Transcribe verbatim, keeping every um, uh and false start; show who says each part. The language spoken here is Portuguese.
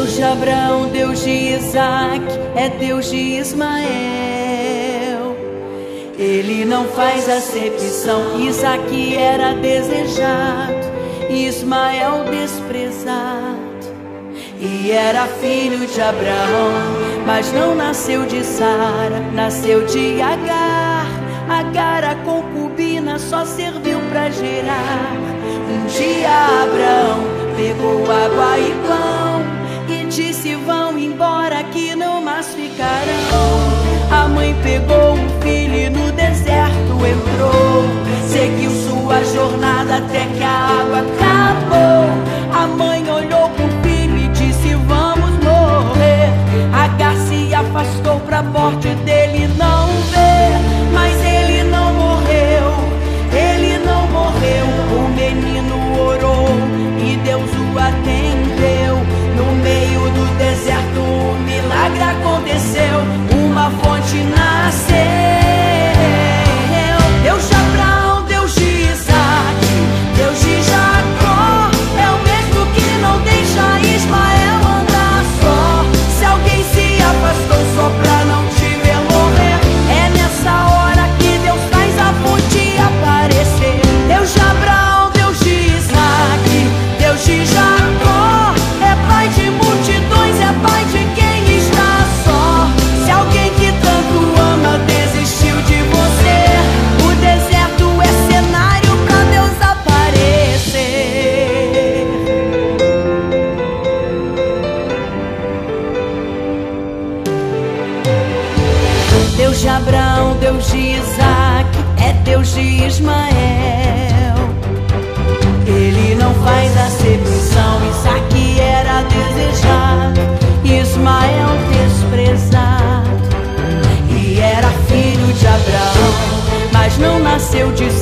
Speaker 1: Deus de Abraão, Deus de Isaac, é Deus de Ismael. Ele não faz acepção. Isaac era desejado, Ismael desprezado. E era filho de Abraão, mas não nasceu de Sara, nasceu de Agar. Agar, a concubina, só serviu para gerar. Um dia Abraão pegou água e pão e disse: vão embora que não mais ficarão. A mãe pegou um filho e no deserto entrou, seguiu sua jornada até que a água acabou. A mãe olhou pro filho e disse: vamos morrer. Agar se afastou pra morte dele não ver, mas ele não morreu, ele não morreu. O menino orou e Deus o atendeu. No meio do deserto um milagre aconteceu, uma fonte nasceu. Deus de Abraão, Deus de Isaac, Deus de Jacó, é o mesmo que não deixa Ismael andar só. Se alguém se afastou só pra não te ver morrer, é nessa hora que Deus faz a fonte aparecer. Deus de Abraão, Deus de Isaac, Deus de Jacó, é pai de multidões, é pai de quem está só. Se alguém que tanto ama desistiu de você, o deserto é cenário pra Deus aparecer. Deus de Abraão, Deus de Isaac, é Deus de Ismael. Ele não faz acepção. Isaac era desejado, Ismael desprezado. E era filho de Abraão, mas não nasceu de